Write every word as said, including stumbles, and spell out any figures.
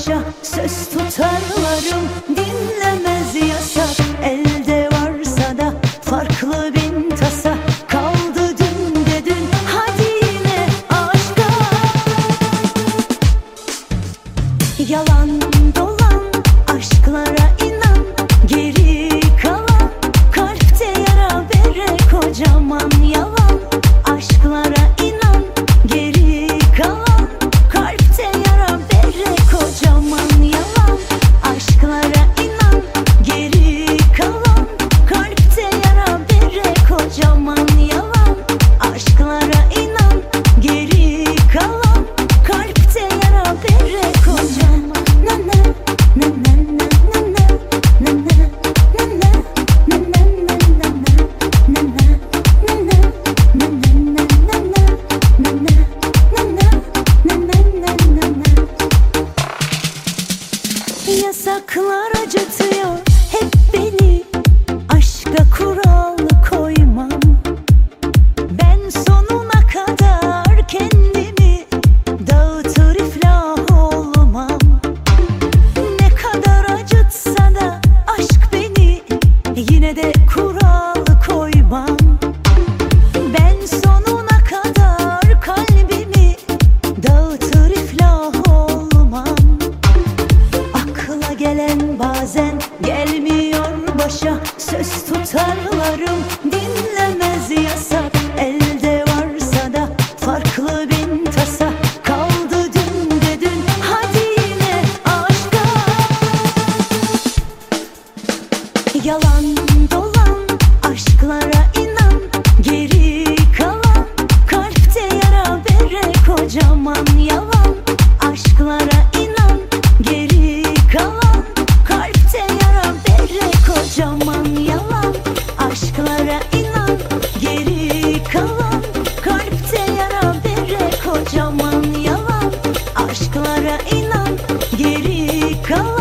başa söz tutarlarım, dinlemez yasak. Elde varsa da farklı bin tasa, kaldı dün de dün, hadi yine aşka. Yalan dolan aşklara inan, geri kalan kalpte yara bere kocaman yalan. Aşklara inan, geri kalan kalpte yara bere kocaman yalan. Aşklara inan, geri kalan kalpte yara bere kocaman yalan. Aşklara inan, geri kalan kalpte yara bere kocaman. Na na na na na na na na na na na na na na na. Yasaklar acıtıyor hep beni, aşka kural koymam. Ben sonuna kadar kendimi dağıtır iflah olmam. Ne kadar acıtsa da aşk beni, yine de kural koymam. Ben sonuna kadar kalbimi dağıtır iflah olmam. Akla gelen bazen gelmiyor başa, söz tutarlarım, dinlemez yasak. Elde varsa da farklı bin tasa, kaldı dün de dün, hadi yine aşka. Yalan dolan aşklara inan, geri kalan kalpte yara bere kocaman yalan. Aşklara inan, geri kalan kalpte yara bere kocaman yalan. Aşklara inan, geri kalan kalpte yara bere kocaman yalan. Aşklara inan, geri kalan